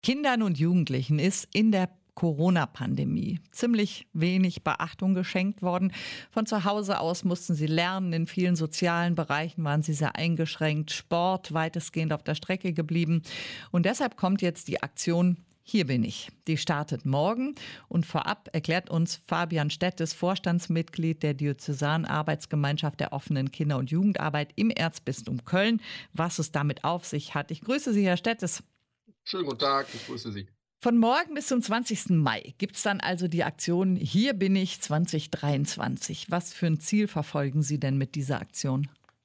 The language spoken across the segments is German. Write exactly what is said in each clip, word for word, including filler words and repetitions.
Kindern und Jugendlichen ist in der Corona-Pandemie ziemlich wenig Beachtung geschenkt worden. Von zu Hause aus mussten sie lernen. In vielen sozialen Bereichen waren sie sehr eingeschränkt. Sport weitestgehend auf der Strecke geblieben. Und deshalb kommt jetzt die Aktion Hier bin ich. Die startet morgen. Und vorab erklärt uns Fabian Stettes, Vorstandsmitglied der Diözesanen Arbeitsgemeinschaft der offenen Kinder- und Jugendarbeit im Erzbistum Köln, was es damit auf sich hat. Ich grüße Sie, Herr Stettes. Schönen guten Tag, ich grüße Sie. Von morgen bis zum zwanzigsten Mai gibt es dann also die Aktion Hier bin ich zwanzig dreiundzwanzig. Was für ein Ziel verfolgen Sie denn mit dieser Aktion?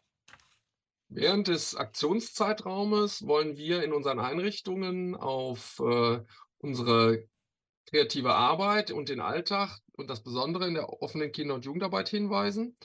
Während des Aktionszeitraumes wollen wir in unseren Einrichtungen auf äh, unsere kreative Arbeit und den Alltag und das Besondere in der offenen Kinder- und Jugendarbeit hinweisen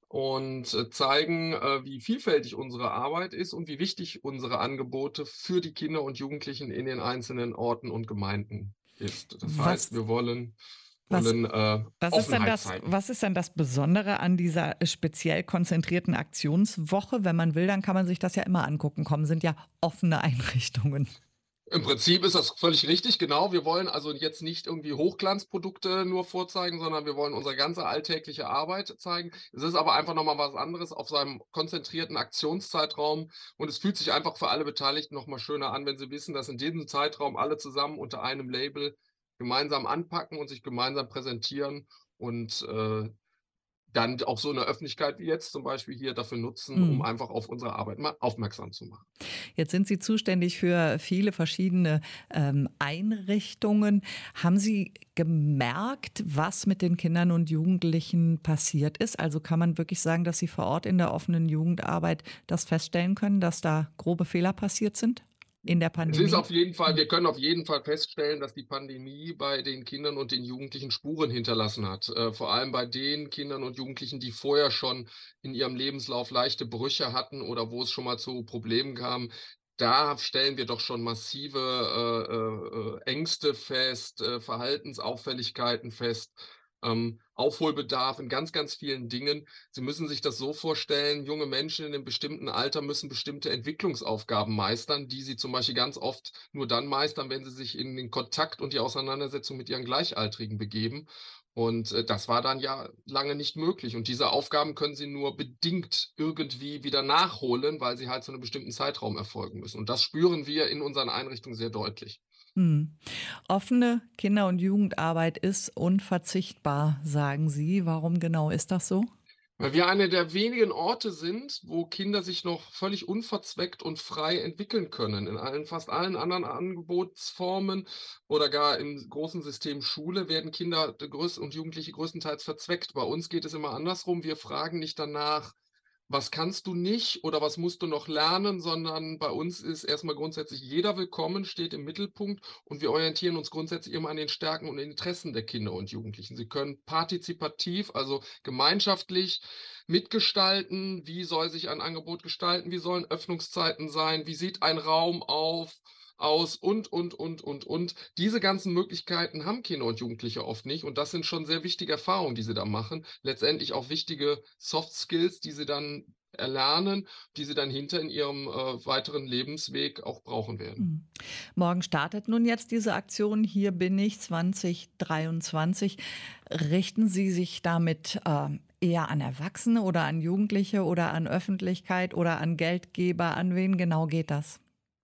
und äh, zeigen, äh, wie vielfältig unsere Arbeit ist und wie wichtig unsere Angebote für die Kinder und Jugendlichen in den einzelnen Orten und Gemeinden ist. Das heißt, Was, wir wollen, was, wollen äh, was, ist denn Offenheit das, zeigen. was ist denn das Besondere an dieser speziell konzentrierten Aktionswoche? Wenn man will, dann kann man sich das ja immer angucken. Kommen, sind ja offene Einrichtungen. Im Prinzip ist das völlig richtig, genau. Wir wollen also jetzt nicht irgendwie Hochglanzprodukte nur vorzeigen, sondern wir wollen unsere ganze alltägliche Arbeit zeigen. Es ist aber einfach noch mal was anderes auf so einem konzentrierten Aktionszeitraum und es fühlt sich einfach für alle Beteiligten noch mal schöner an, wenn sie wissen, dass in diesem Zeitraum alle zusammen unter einem Label gemeinsam anpacken und sich gemeinsam präsentieren und, äh, dann auch so eine Öffentlichkeit wie jetzt zum Beispiel hier dafür nutzen, um Hm. einfach auf unsere Arbeit mal aufmerksam zu machen. Jetzt sind Sie zuständig für viele verschiedene ähm, Einrichtungen. Haben Sie gemerkt, was mit den Kindern und Jugendlichen passiert ist? Also kann man wirklich sagen, dass Sie vor Ort in der offenen Jugendarbeit das feststellen können, dass da grobe Fehler passiert sind in der Es ist Pandemie? auf jeden Fall wir können auf jeden Fall feststellen, dass die Pandemie bei den Kindern und den Jugendlichen Spuren hinterlassen hat. Äh, vor allem bei den Kindern und Jugendlichen, die vorher schon in ihrem Lebenslauf leichte Brüche hatten oder wo es schon mal zu Problemen kam. Da stellen wir doch schon massive, äh, äh, äh, Ängste fest, äh, Verhaltensauffälligkeiten fest, ähm, Aufholbedarf in ganz, ganz vielen Dingen. Sie müssen sich das so vorstellen, junge Menschen in einem bestimmten Alter müssen bestimmte Entwicklungsaufgaben meistern, die sie zum Beispiel ganz oft nur dann meistern, wenn sie sich in den Kontakt und die Auseinandersetzung mit ihren Gleichaltrigen begeben. Und, äh, das war dann ja lange nicht möglich. Und diese Aufgaben können sie nur bedingt irgendwie wieder nachholen, weil sie halt zu einem bestimmten Zeitraum erfolgen müssen. Und das spüren wir in unseren Einrichtungen sehr deutlich. Hm. Offene Kinder- und Jugendarbeit ist unverzichtbar, sagen Sie. Warum genau ist das so? Weil wir eine der wenigen Orte sind, wo Kinder sich noch völlig unverzweckt und frei entwickeln können. In allen fast allen anderen Angebotsformen oder gar im großen System Schule werden Kinder d größ und Jugendliche größtenteils verzweckt. Bei uns geht es immer andersrum. Wir fragen nicht danach: „Was kannst du nicht oder was musst du noch lernen?“, sondern bei uns ist erst mal grundsätzlich jeder willkommen, steht im Mittelpunkt und wir orientieren uns grundsätzlich immer an den Stärken und Interessen der Kinder und Jugendlichen. Sie können partizipativ, also gemeinschaftlich mitgestalten. Wie soll sich ein Angebot gestalten? Wie sollen Öffnungszeiten sein? Wie sieht ein Raum auf aus? Und, und, und, und, und. Diese ganzen Möglichkeiten haben Kinder und Jugendliche oft nicht und das sind schon sehr wichtige Erfahrungen, die sie da machen. Letztendlich auch wichtige Soft Skills, die sie dann erlernen, die sie dann hinter in ihrem, äh, weiteren Lebensweg auch brauchen werden. Mhm. Morgen startet nun jetzt diese Aktion Hier bin ich zwanzig dreiundzwanzig. Richten Sie sich damit ähm, eher an Erwachsene oder an Jugendliche oder an Öffentlichkeit oder an Geldgeber? An wen genau geht das?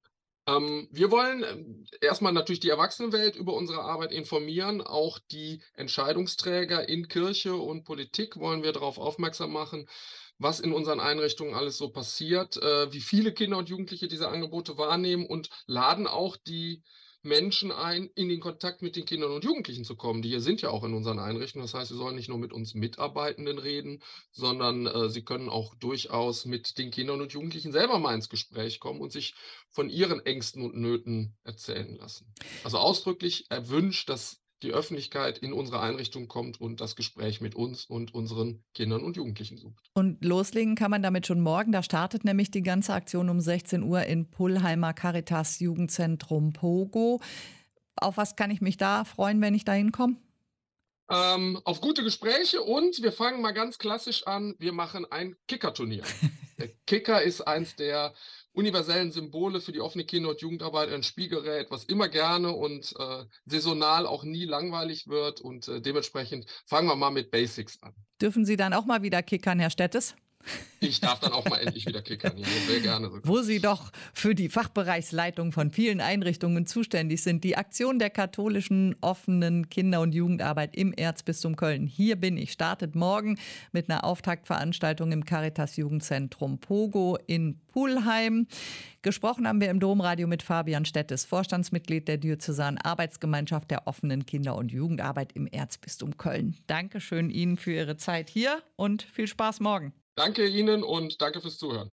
Ähm, wir wollen, ähm, erst natürlich die Erwachsenenwelt über unsere Arbeit informieren. Auch die Entscheidungsträger in Kirche und Politik wollen wir darauf aufmerksam machen, was in unseren Einrichtungen alles so passiert, äh, wie viele Kinder und Jugendliche diese Angebote wahrnehmen und laden auch die Menschen ein, in den Kontakt mit den Kindern und Jugendlichen zu kommen. Die hier sind ja auch in unseren Einrichtungen. Das heißt, sie sollen nicht nur mit uns Mitarbeitenden reden, sondern, äh, sie können auch durchaus mit den Kindern und Jugendlichen selber mal ins Gespräch kommen und sich von ihren Ängsten und Nöten erzählen lassen. Also ausdrücklich erwünscht, dass die Öffentlichkeit in unsere Einrichtung kommt und das Gespräch mit uns und unseren Kindern und Jugendlichen sucht. Und loslegen kann man damit schon morgen. Da startet nämlich die ganze Aktion um sechzehn Uhr in Pullheimer Caritas Jugendzentrum Pogo. Auf was kann ich mich da freuen, wenn ich da hinkomme? Ähm, auf gute Gespräche und wir fangen mal ganz klassisch an. Wir machen ein Kickerturnier. Der Kicker ist eins der universellen Symbole für die offene Kinder- und Jugendarbeit, ein Spielgerät, was immer gerne und äh, saisonal auch nie langweilig wird. Und äh, dementsprechend fangen wir mal mit Basics an. Dürfen Sie dann auch mal wieder kickern, Herr Stettes? Ich darf dann auch mal endlich wieder kickern, ja, sehr gerne sogar. Wo Sie doch für die Fachbereichsleitung von vielen Einrichtungen zuständig sind. Die Aktion der katholischen offenen Kinder- und Jugendarbeit im Erzbistum Köln. Hier bin ich. Startet morgen mit einer Auftaktveranstaltung im Caritas Jugendzentrum Pogo in Pulheim. Gesprochen haben wir im Domradio mit Fabian Stettes, Vorstandsmitglied der Diözesanen Arbeitsgemeinschaft der offenen Kinder- und Jugendarbeit im Erzbistum Köln. Dankeschön Ihnen für Ihre Zeit hier und viel Spaß morgen. Danke Ihnen und danke fürs Zuhören.